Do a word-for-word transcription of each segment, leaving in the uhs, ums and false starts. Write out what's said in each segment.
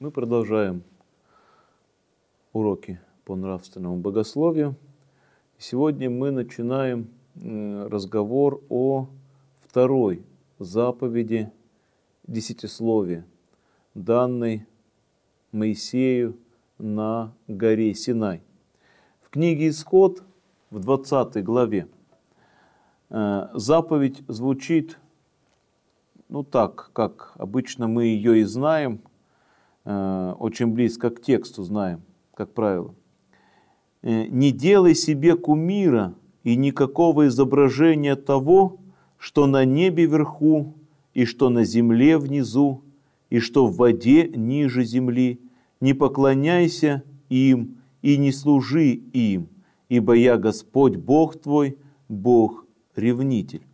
Мы продолжаем уроки по нравственному богословию. Сегодня мы начинаем разговор о второй заповеди десятисловия, данной Моисею на горе Синай. В книге Исход, в двадцатой главе, заповедь звучит, ну так, как обычно мы ее и знаем, очень близко к тексту знаем, как правило. «Не делай себе кумира и никакого изображения того, что на небе вверху, и что на земле внизу, и что в воде ниже земли. Не поклоняйся им и не служи им, ибо я Господь Бог твой, Бог-ревнитель».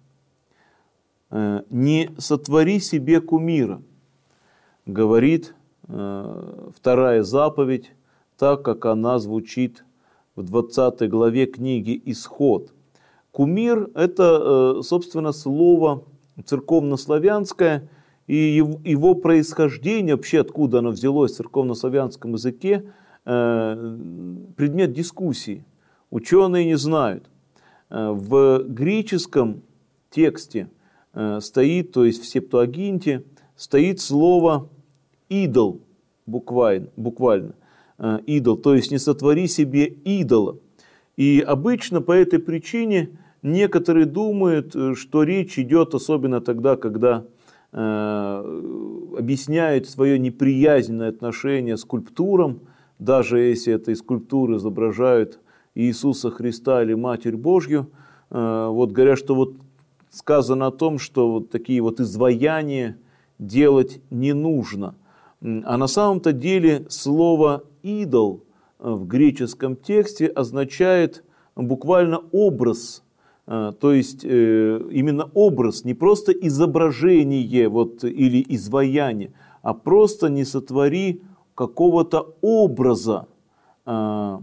«Не сотвори себе кумира», говорит вторая заповедь, так как она звучит в двадцатой главе книги Исход. Кумир – это, собственно, слово церковнославянское, и его происхождение, вообще откуда оно взялось в церковнославянском языке, предмет дискуссии. Ученые не знают. В греческом тексте стоит, то есть в Септуагинте, стоит слово «идол», буквально, буквально, «идол», то есть «не сотвори себе идола». И обычно по этой причине некоторые думают, что речь идет, особенно тогда, когда э, объясняют свое неприязненное отношение к скульптурам, даже если этой скульптуры изображают Иисуса Христа или Матерь Божью, э, вот говорят, что вот сказано о том, что вот такие вот изваяния делать не нужно. А на самом-то деле слово «идол» в греческом тексте означает буквально образ, то есть именно образ, не просто изображение вот, или изваяние, а просто не сотвори какого-то образа того,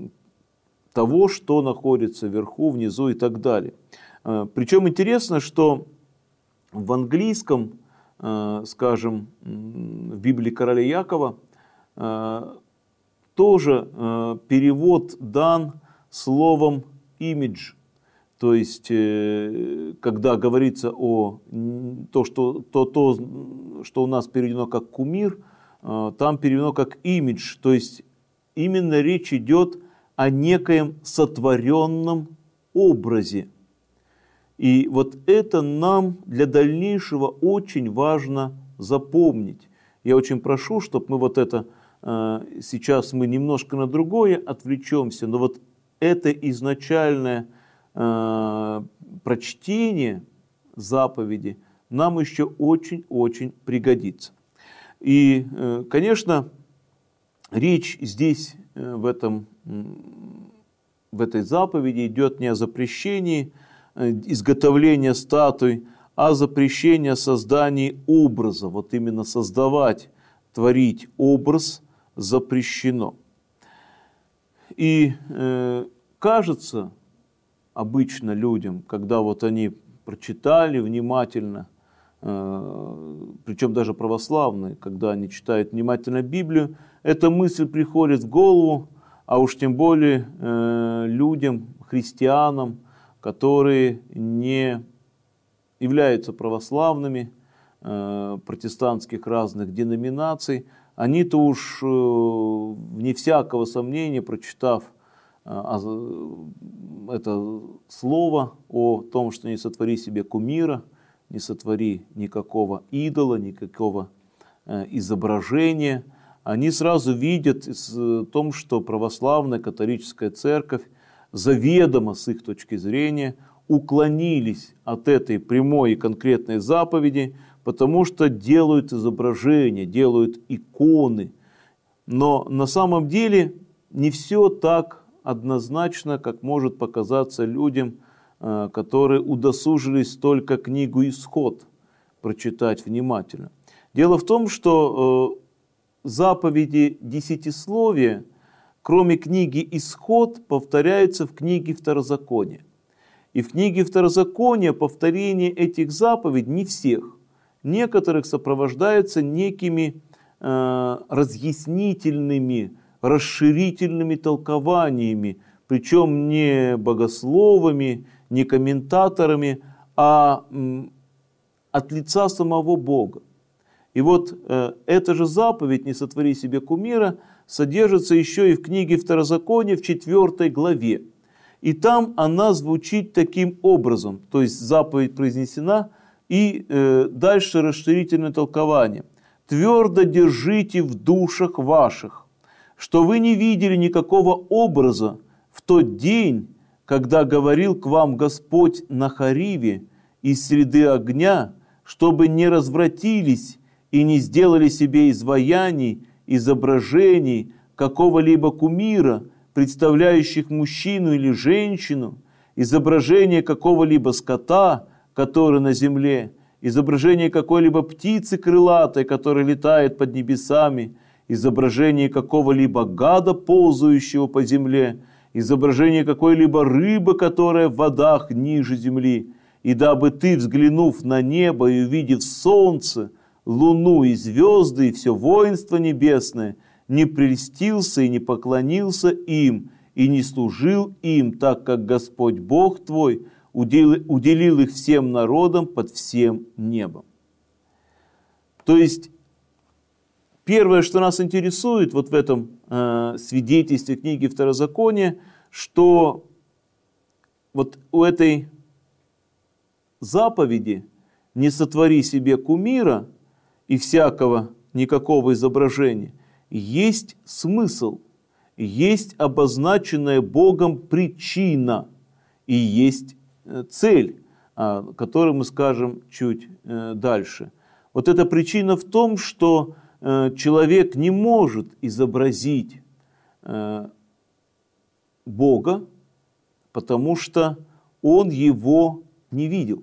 что находится вверху, внизу и так далее. Причем интересно, что в английском, скажем, в Библии короля Якова, тоже перевод дан словом «image». То есть, когда говорится о том, что, то, то, что у нас переведено как «кумир», там переведено как «image». То есть, именно речь идет о некоем сотворенном образе. И вот это нам для дальнейшего очень важно запомнить. Я очень прошу, чтобы мы вот это, сейчас мы немножко на другое отвлечемся, но вот это изначальное прочтение заповеди нам еще очень-очень пригодится. И, конечно, речь здесь, в, этом, в этой заповеди идет не о запрещении изготовления статуй, а запрещение создания образа. Вот именно создавать, творить образ запрещено. И э, кажется обычно людям, когда вот они прочитали внимательно, э, причем даже православные, когда они читают внимательно Библию, эта мысль приходит в голову, а уж тем более э, людям, христианам, которые не являются православными, э, протестантских разных деноминаций, они-то уж, э, вне всякого сомнения, прочитав э, это слово о том, что не сотвори себе кумира, не сотвори никакого идола, никакого э, изображения, они сразу видят в том, что православная католическая церковь заведомо, с их точки зрения, уклонились от этой прямой и конкретной заповеди, потому что делают изображения, делают иконы. Но на самом деле не все так однозначно, как может показаться людям, которые удосужились только книгу «Исход» прочитать внимательно. Дело в том, что заповеди десятисловия, кроме книги «Исход», повторяются в книге Второзакония. И в книге Второзакония повторение этих заповедей не всех. Некоторых сопровождается некими э, разъяснительными, расширительными толкованиями, причем не богословами, не комментаторами, а м, от лица самого Бога. И вот э, эта же заповедь «Не сотвори себе кумира» содержится еще и в книге Второзакония в четвёртой главе. И там она звучит таким образом, то есть заповедь произнесена, и э, дальше расширительное толкование. «Твердо держите в душах ваших, что вы не видели никакого образа в тот день, когда говорил к вам Господь на Хориве из среды огня, чтобы не развратились и не сделали себе изваяний, изображений какого-либо кумира, представляющих мужчину или женщину, изображение какого-либо скота, который на земле, изображение какой-либо птицы крылатой, которая летает под небесами, изображение какого-либо гада, ползающего по земле, изображение какой-либо рыбы, которая в водах ниже земли, и дабы ты, взглянув на небо и увидев солнце, луну и звезды, и все воинство небесное, не прельстился и не поклонился им, и не служил им, так как Господь Бог твой уделил, уделил их всем народам под всем небом». То есть, первое, что нас интересует вот в этом э, свидетельстве книги Второзакония, что вот у этой заповеди «Не сотвори себе кумира» и всякого никакого изображения есть смысл, есть обозначенная Богом причина и есть цель, о которой мы скажем чуть дальше. Вот эта причина в том, что человек не может изобразить Бога, потому что он его не видел.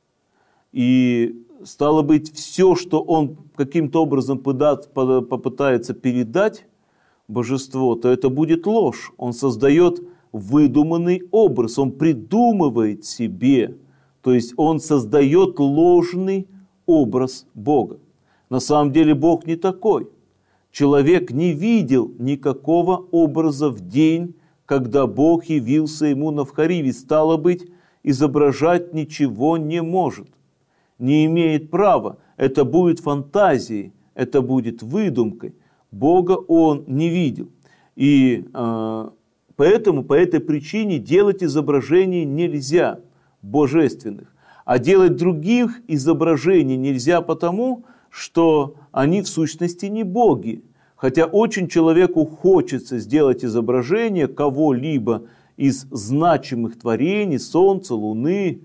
И стало быть, все, что он каким-то образом попытается передать божество, то это будет ложь. Он создает выдуманный образ, он придумывает себе, то есть он создает ложный образ Бога. На самом деле Бог не такой. Человек не видел никакого образа в день, когда Бог явился ему на Хориве. Стало быть, изображать ничего не может, не имеет права. Это будет фантазией, это будет выдумкой. Бога он не видел. И э, поэтому по этой причине делать изображений нельзя, божественных. А делать других изображений нельзя потому, что они в сущности не боги. Хотя очень человеку хочется сделать изображение кого-либо из значимых творений, солнца, луны,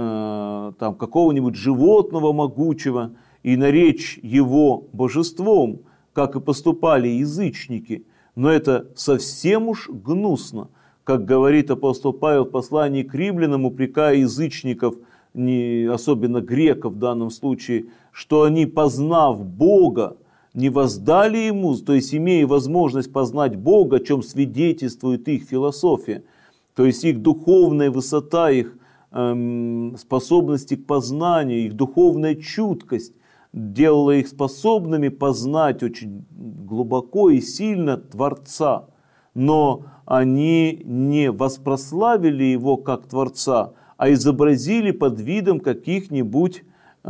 э, там, какого-нибудь животного могучего, и наречь его божеством, как и поступали язычники. Но это совсем уж гнусно, как говорит апостол Павел в послании к римлянам, упрекая язычников, не, особенно греков в данном случае, что они, познав Бога, не воздали Ему, то есть имея возможность познать Бога, о чем свидетельствует их философия, то есть их духовная высота, их эм, способности к познанию, их духовная чуткость делала их способными познать очень глубоко и сильно Творца. Но они не воспрославили Его как Творца, а изобразили под видом каких-нибудь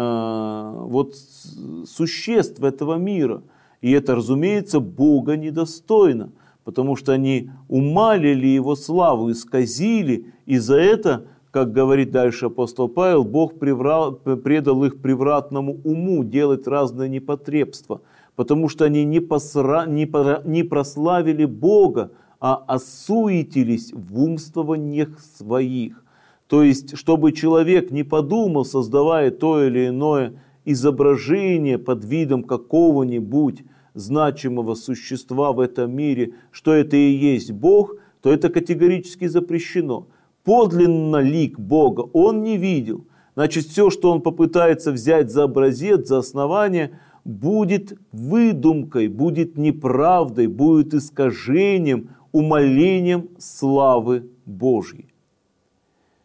э, вот, существ этого мира. И это, разумеется, Бога недостойно, потому что они умалили Его славу, исказили, и за это, как говорит дальше апостол Павел, Бог приврал, предал их превратному уму делать разные непотребства, потому что они не, посра, не, пора, не прославили Бога, а осуетились в умствованиях своих. То есть, чтобы человек не подумал, создавая то или иное изображение под видом какого-нибудь значимого существа в этом мире, что это и есть Бог, то это категорически запрещено. Подлинно лик Бога он не видел. Значит, все, что он попытается взять за образец, за основание, будет выдумкой, будет неправдой, будет искажением, умалением славы Божьей.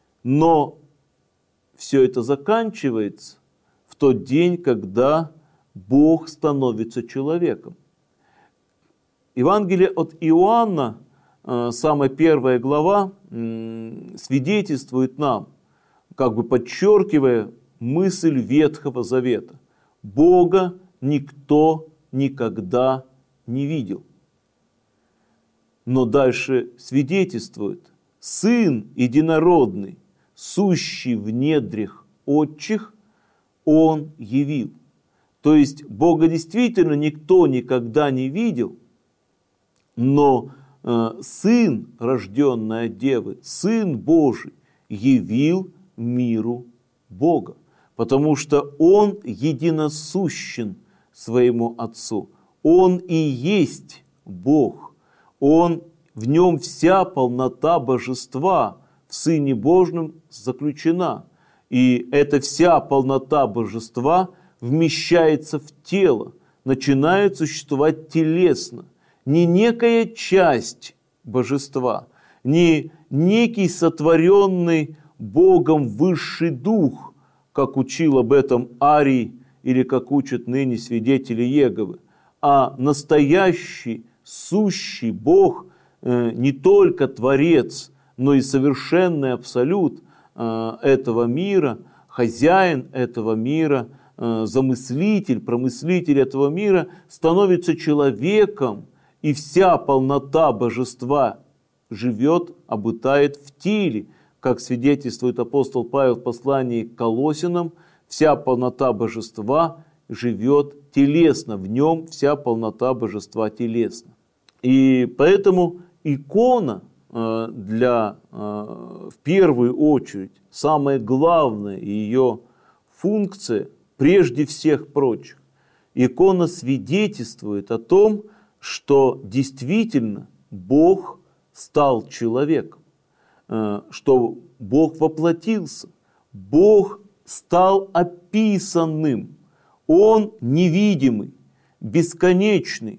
Но все это заканчивается в тот день, когда Бог становится человеком. Евангелие от Иоанна, самая первая глава, свидетельствует нам, как бы подчеркивая мысль Ветхого Завета. Бога никто никогда не видел. Но дальше свидетельствует: Сын единородный, сущий в недрях отчих, Он явил. То есть Бога действительно никто никогда не видел, но э, Сын, рожденный от Девы, Сын Божий, явил миру Бога, потому что Он единосущен своему Отцу. Он и есть Бог. Он, в Нем вся полнота Божества в Сыне Божьем заключена. И эта вся полнота Божества вмещается в тело, начинает существовать телесно. Не некая часть Божества, не некий сотворенный Богом высший дух, как учил об этом Арий или как учат ныне свидетели Иеговы, а настоящий, сущий Бог, не только Творец, но и совершенный абсолют этого мира, хозяин этого мира, замыслитель, промыслитель этого мира, становится человеком, и вся полнота Божества живет, обитает в теле, как свидетельствует апостол Павел в послании к Колоссянам, вся полнота Божества живет телесно, в нем вся полнота Божества телесна. И поэтому икона для, в первую очередь, самая главная ее функция, прежде всех прочих, икона свидетельствует о том, что действительно Бог стал человеком, что Бог воплотился, Бог стал описанным, Он невидимый, бесконечный,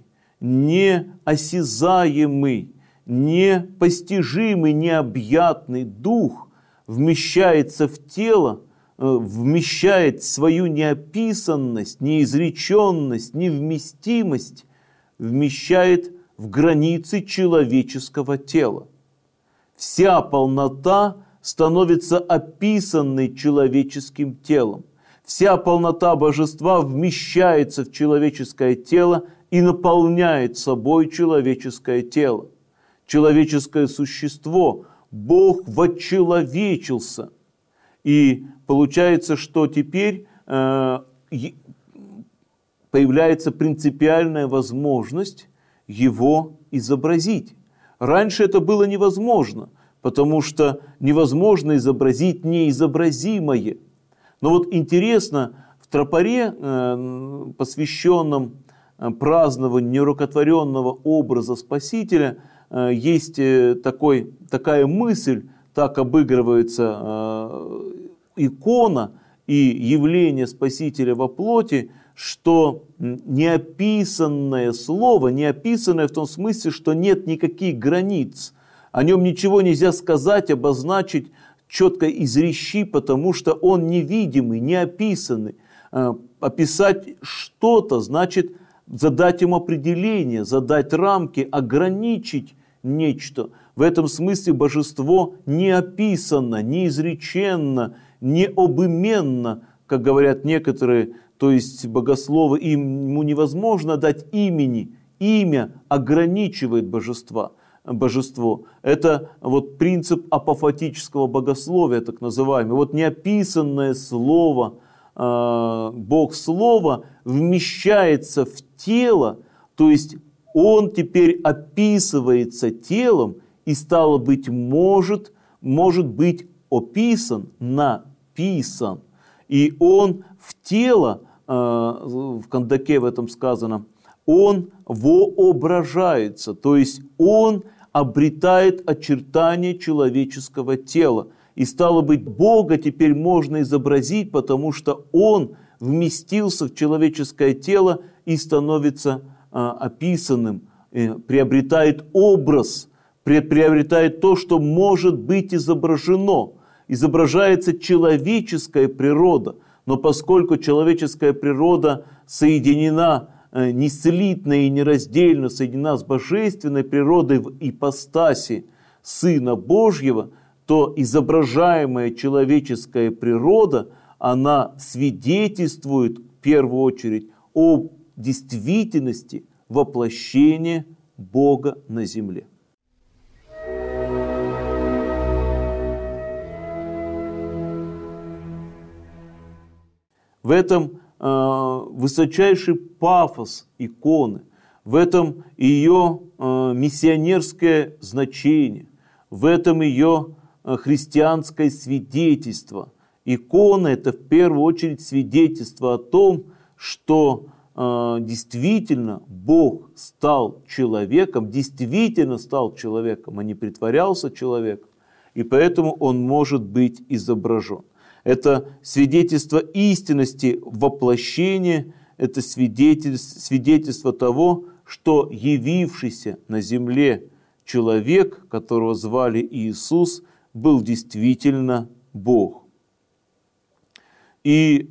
неосязаемый, непостижимый, необъятный Дух вмещается в тело, вмещает свою неописанность, неизреченность, невместимость, вмещает в границы человеческого тела. Вся полнота становится описанной человеческим телом. Вся полнота Божества вмещается в человеческое тело и наполняет собой человеческое тело. Человеческое существо, Бог вочеловечился. И получается, что теперь э, появляется принципиальная возможность его изобразить. Раньше это было невозможно, потому что невозможно изобразить неизобразимое. Но вот интересно, в тропаре, э, посвященном празднованию нерукотворенного образа Спасителя, э, есть такой, такая мысль, так обыгрывается э, икона и явление Спасителя во плоти, что неописанное слово, неописанное в том смысле, что нет никаких границ, о нем ничего нельзя сказать, обозначить, четко изречи, потому что он невидимый, неописанный. Описать что-то значит задать ему определение, задать рамки, ограничить нечто. В этом смысле божество не описано, не изреченно, не обыменно, как говорят некоторые, то есть богословы, ему невозможно дать имени. Имя ограничивает божество. божество. Это вот принцип апофатического богословия, так называемый. Вот неописанное слово, Бог Слово вмещается в тело, то есть Он теперь описывается телом и, стало быть, может, может быть описан, написан. И Он в тело, в Кандаке в этом сказано, Он воображается, то есть Он обретает очертания человеческого тела. И стало быть, Бога теперь можно изобразить, потому что Он вместился в человеческое тело и становится а, описанным, э, приобретает образ, при, приобретает то, что может быть изображено. Изображается человеческая природа, но поскольку человеческая природа соединена, неслитно и нераздельно соединена с божественной природой в ипостаси Сына Божьего, то изображаемая человеческая природа, она свидетельствует в первую очередь о действительности воплощения Бога на земле. В этом э, высочайший пафос иконы, в этом ее э, миссионерское значение, в этом ее э, христианское свидетельство. Икона – это в первую очередь свидетельство о том, что э, действительно Бог стал человеком, действительно стал человеком, а не притворялся человеком, и поэтому он может быть изображен. Это свидетельство истинности воплощения, это свидетельство, свидетельство того, что явившийся на земле человек, которого звали Иисус, был действительно Бог. И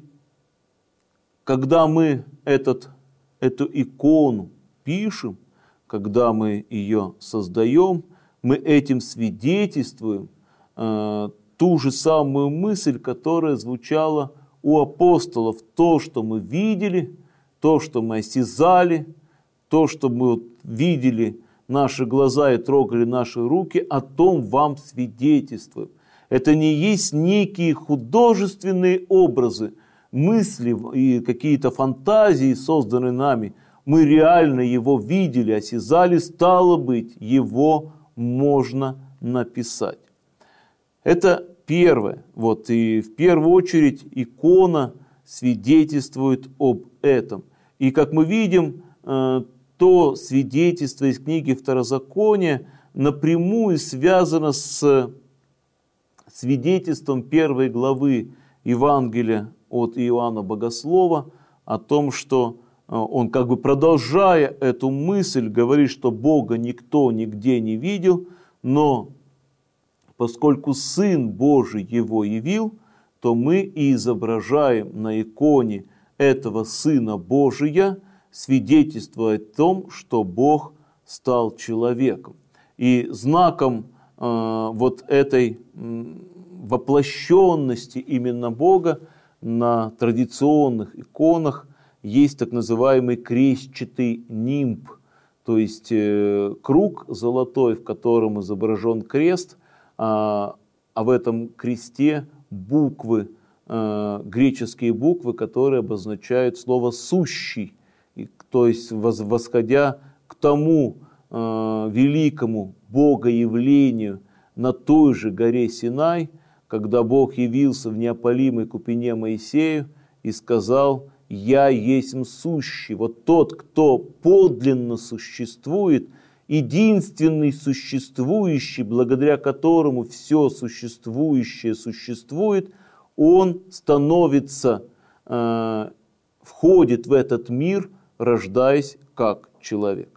когда мы этот, эту икону пишем, когда мы ее создаем, мы этим свидетельствуем э, ту же самую мысль, которая звучала у апостолов. То, что мы видели, то, что мы осязали, то, что мы видели наши глаза и трогали наши руки, о том вам свидетельствуем. Это не есть некие художественные образы, мысли и какие-то фантазии, созданные нами. Мы реально его видели, осязали, стало быть, его можно написать. Это первое. Вот, и в первую очередь икона свидетельствует об этом. И как мы видим, то свидетельство из книги Второзакония напрямую связано с свидетельством первой главы Евангелия от Иоанна Богослова о том, что он, как бы продолжая эту мысль, говорит, что Бога никто нигде не видел, но поскольку Сын Божий его явил, то мы и изображаем на иконе этого Сына Божия свидетельство о том, что Бог стал человеком. И знаком э, вот этой э, воплощенности именно Бога на традиционных иконах есть так называемый крестчатый нимб, то есть э, круг золотой, в котором изображен крест, а, а в этом кресте буквы, э, греческие буквы, которые обозначают слово «сущий», и, то есть восходя к тому э, великому богоявлению на той же горе Синай, когда Бог явился в неопалимой купине Моисею и сказал: «Я есмь сущий». Вот тот, кто подлинно существует, единственный существующий, благодаря которому все существующее существует, он становится, э, входит в этот мир, рождаясь как человек.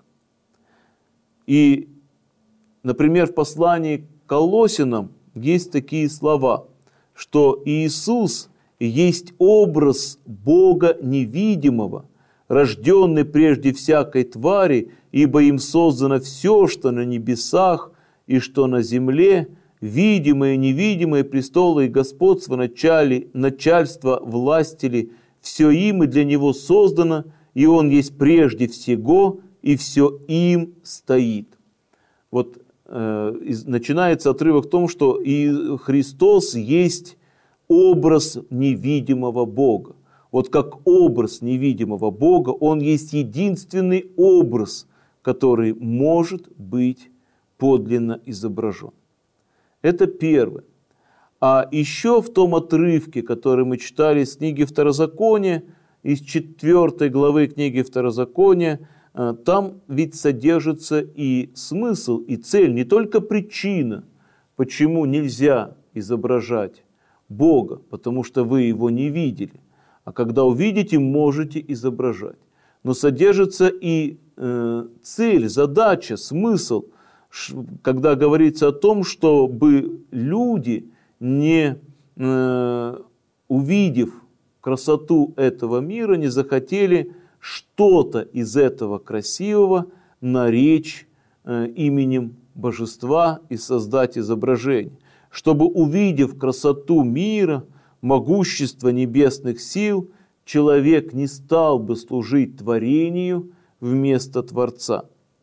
И, например, в послании к Колоссянам есть такие слова, что Иисус есть образ Бога невидимого, рожденный прежде всякой твари, ибо им создано все, что на небесах и что на земле, видимое и невидимое, престолы и господство, начали, начальство, властели, все им и для него создано, и он есть прежде всего, и все им стоит. Вот э, начинается отрывок в том, что и Христос есть образ невидимого Бога. Вот как образ невидимого Бога, он есть единственный образ, который может быть подлинно изображен. Это первое. А еще в том отрывке, который мы читали из книги Второзакония, из четвертой главы книги Второзакония, там ведь содержится и смысл, и цель, не только причина, почему нельзя изображать Бога, потому что вы его не видели, а когда увидите, можете изображать. Но содержится и э, цель, задача, смысл, когда говорится о том, чтобы люди, не э, увидев красоту этого мира, не захотели что-то из этого красивого наречь э, именем божества и создать изображение, чтобы, увидев красоту мира, могущество небесных сил, человек не стал бы служить творению вместо Творца.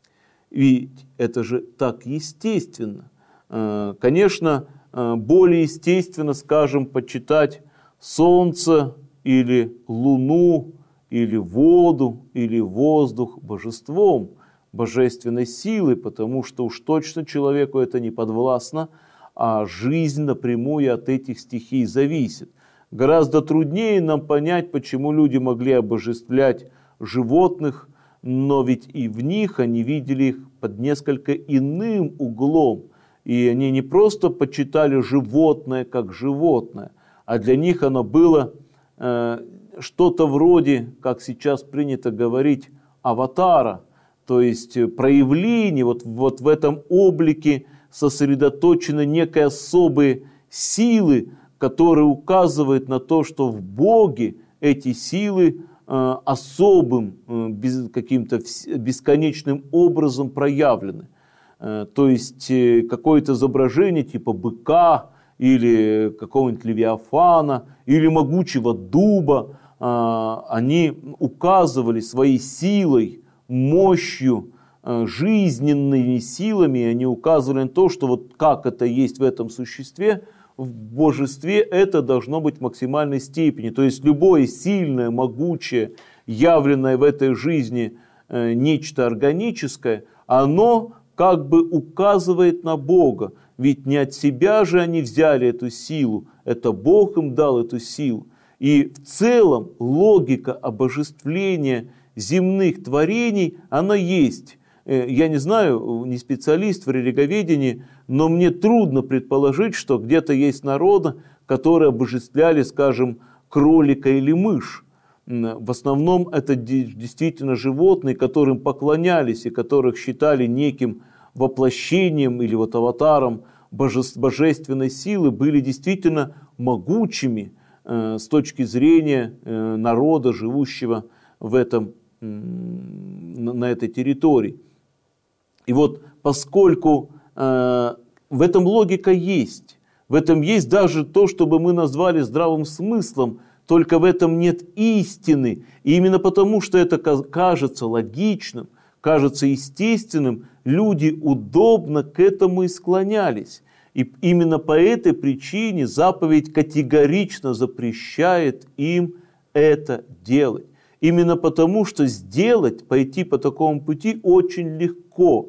Ведь это же так естественно. Конечно, более естественно, скажем, почитать солнце или луну, или воду, или воздух божеством, божественной силой, потому что уж точно человеку это не подвластно, а жизнь напрямую от этих стихий зависит. Гораздо труднее нам понять, почему люди могли обожествлять животных, но ведь и в них они видели их под несколько иным углом. И они не просто почитали животное как животное, а для них оно было э, что-то вроде, как сейчас принято говорить, аватара, то есть проявление, вот, вот в этом облике сосредоточены некие особые силы, которые указывают на то, что в Боге эти силы э, особым, э, без, каким-то бесконечным образом проявлены. Э, то есть э, какое-то изображение типа быка или какого-нибудь левиафана или могучего дуба, э, они указывали своей силой, мощью, э, жизненными силами, они указывали на то, что вот как это есть в этом существе, в божестве это должно быть в максимальной степени. То есть любое сильное, могучее, явленное в этой жизни э, нечто органическое, оно как бы указывает на Бога. Ведь не от себя же они взяли эту силу, это Бог им дал эту силу. И в целом логика обожествления земных творений, она есть. Я не знаю, не специалист в религоведении, но мне трудно предположить, что где-то есть народы, которые обожествляли, скажем, кролика или мышь. В основном это действительно животные, которым поклонялись и которых считали неким воплощением или вот аватаром божественной силы, были действительно могучими э, с точки зрения э, народа, живущего в этом, э, на этой территории. И вот поскольку э, в этом логика есть, в этом есть даже то, что бы мы назвали здравым смыслом, только в этом нет истины. И именно потому, что это кажется логичным, кажется естественным, люди удобно к этому и склонялись. И именно по этой причине заповедь категорично запрещает им это делать. Именно потому, что сделать, пойти по такому пути очень легко.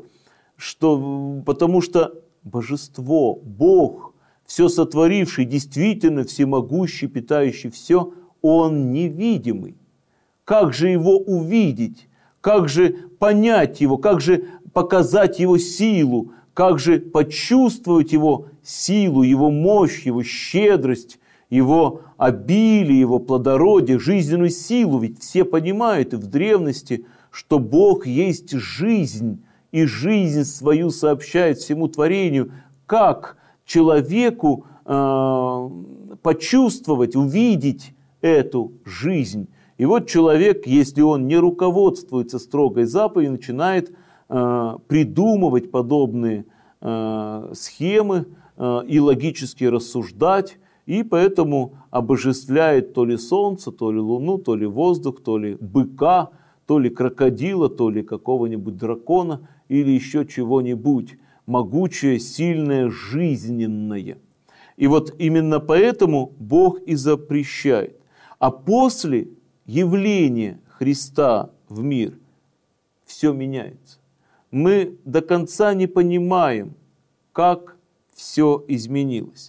Что, потому что божество, Бог, все сотворивший, действительно всемогущий, питающий все, Он невидимый. Как же Его увидеть? Как же понять Его? Как же показать Его силу? Как же почувствовать Его силу, Его мощь, Его щедрость, Его обилие, Его плодородие, жизненную силу? Ведь все понимают и в древности, что Бог есть жизнь, и жизнь свою сообщает всему творению. Как человеку э, почувствовать, увидеть эту жизнь? И вот человек, если он не руководствуется строгой заповедью, начинает э, придумывать подобные э, схемы э, и логически рассуждать, и поэтому обожествляет то ли солнце, то ли луну, то ли воздух, то ли быка, то ли крокодила, то ли какого-нибудь дракона или еще чего-нибудь могучее, сильное, жизненное. И вот именно поэтому Бог и запрещает. А после явления Христа в мир все меняется. Мы до конца не понимаем, как все изменилось.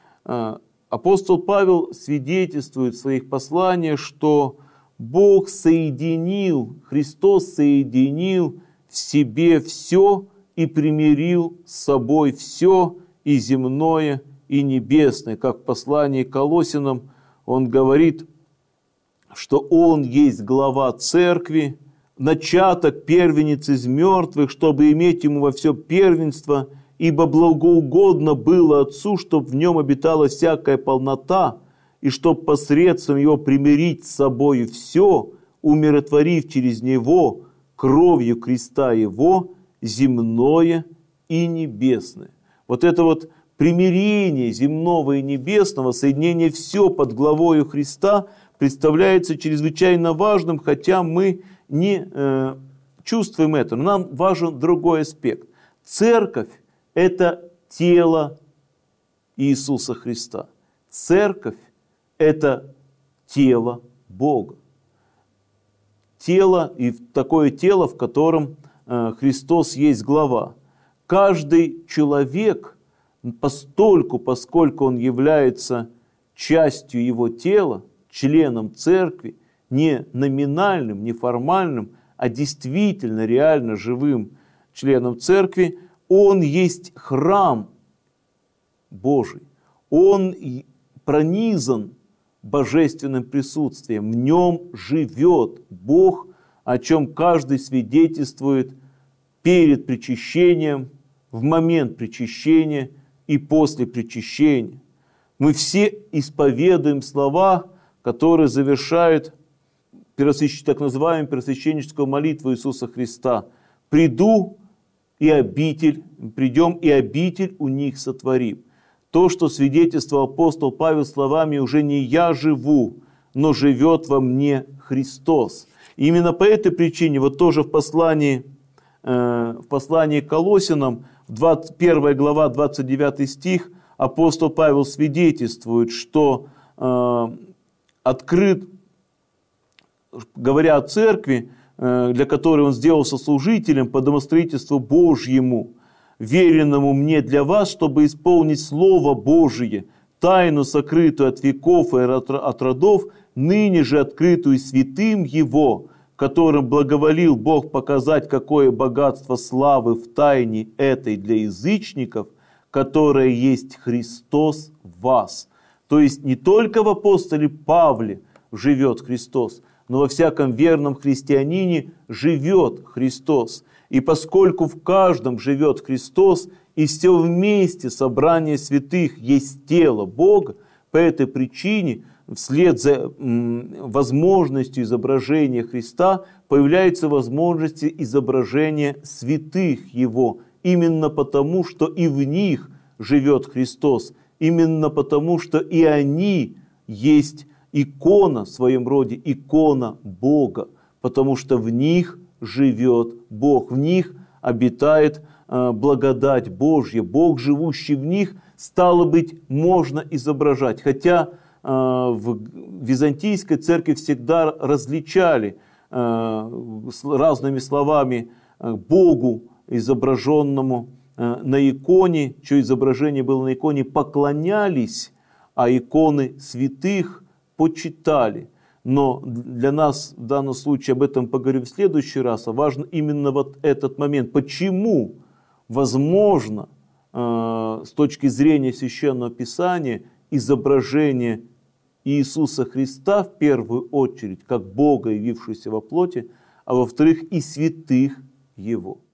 Апостол Павел свидетельствует в своих посланиях, что Бог соединил, Христос соединил в себе все и примирил с собой все, и земное, и небесное. Как в послании к Колоссянам он говорит, что Он есть глава церкви, начаток, первенец из мертвых, чтобы иметь Ему во все первенство, ибо благоугодно было Отцу, чтобы в Нем обитала всякая полнота, и чтоб посредством его примирить с собою все, умиротворив через него кровью креста его земное и небесное». Вот это вот примирение земного и небесного, соединение все под главою Христа представляется чрезвычайно важным, хотя мы не э, чувствуем это. Но нам важен другой аспект. Церковь – это тело Иисуса Христа. Церковь – это тело Бога. Тело, и такое тело, в котором э, Христос есть глава. Каждый человек, постольку, поскольку он является частью его тела, членом церкви, не номинальным, не формальным, а действительно, реально живым членом церкви, он есть храм Божий. Он пронизан божественным присутствием, в нем живет Бог, о чем каждый свидетельствует перед причащением, в момент причащения и после причащения. Мы все исповедуем слова, которые завершают так называемую первосвященническую молитву Иисуса Христа. «Приду и обитель, придем и обитель у них сотворим». То, что свидетельствовал апостол Павел словами «уже не я живу, но живет во мне Христос». И именно по этой причине, вот тоже в послании, э, в послании к Колоссянам, двадцать первая глава, двадцать девятый стих, апостол Павел свидетельствует, что э, открыт, говоря о церкви, э, для которой он сделался служителем по домостроительству Божьему, веренному мне для вас, чтобы исполнить Слово Божие, тайну, сокрытую от веков и от родов, ныне же открытую святым Его, которым благоволил Бог показать, какое богатство славы в тайне этой для язычников, которая есть Христос в вас. То есть не только в апостоле Павле живет Христос, но во всяком верном христианине живет Христос. И поскольку в каждом живет Христос, и все вместе собрание святых есть тело Бога, по этой причине вслед за возможностью изображения Христа появляется возможность изображения святых Его, именно потому, что и в них живет Христос, именно потому, что и они есть икона в своем роде, икона Бога, потому что в них живет Бог, в них обитает э, благодать Божья, Бог, живущий в них, стало быть, можно изображать. Хотя э, в византийской церкви всегда различали э, с разными словами э, Богу, изображенному э, на иконе, чье изображение было на иконе, поклонялись, а иконы святых почитали. Но для нас в данном случае, об этом поговорю в следующий раз, а важно именно вот этот момент. Почему возможно э, с точки зрения Священного Писания изображение Иисуса Христа в первую очередь, как Бога, явившегося во плоти, а во-вторых и святых Его.